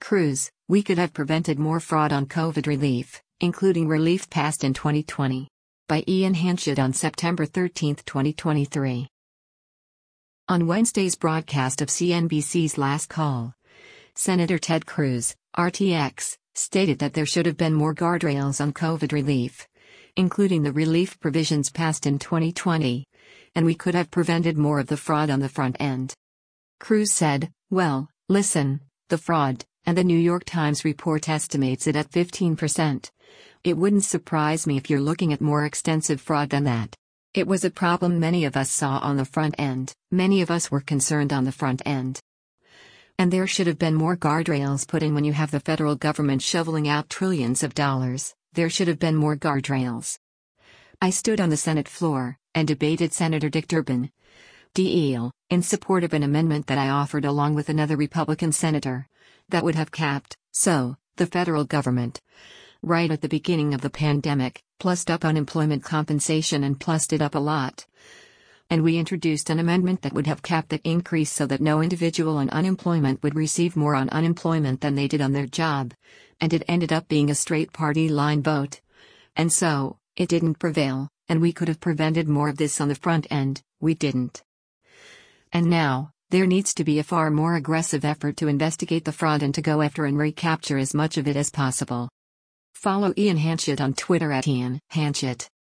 Cruz, we could have prevented more fraud on COVID relief, including relief passed in 2020. By Ian Hanchett on September 13, 2023. On Wednesday's broadcast of CNBC's Last Call, Senator Ted Cruz, RTX, stated that there should have been more guardrails on COVID relief, including the relief provisions passed in 2020, and we could have prevented more of the fraud on the front end. Cruz said, "Well, listen, the fraud, and the New York Times report estimates it at 15%. It wouldn't surprise me if you're looking at more extensive fraud than that. It was a problem many of us saw on the front end, many of us were concerned on the front end. And there should have been more guardrails put in when you have the federal government shoveling out trillions of dollars, there should have been more guardrails." I stood on the Senate floor and debated Senator Dick Durbin, DL, in support of an amendment that I offered along with another Republican senator, that would have capped, the federal government, right at the beginning of the pandemic, plussed up unemployment compensation and plussed it up a lot. And we introduced an amendment that would have capped that increase so that no individual on unemployment would receive more on unemployment than they did on their job, and it ended up being a straight party line vote. And so, it didn't prevail, and we could have prevented more of this on the front end, we didn't. And now, there needs to be a far more aggressive effort to investigate the fraud and to go after and recapture as much of it as possible. Follow Ian Hanchett on Twitter at Ian Hanchett.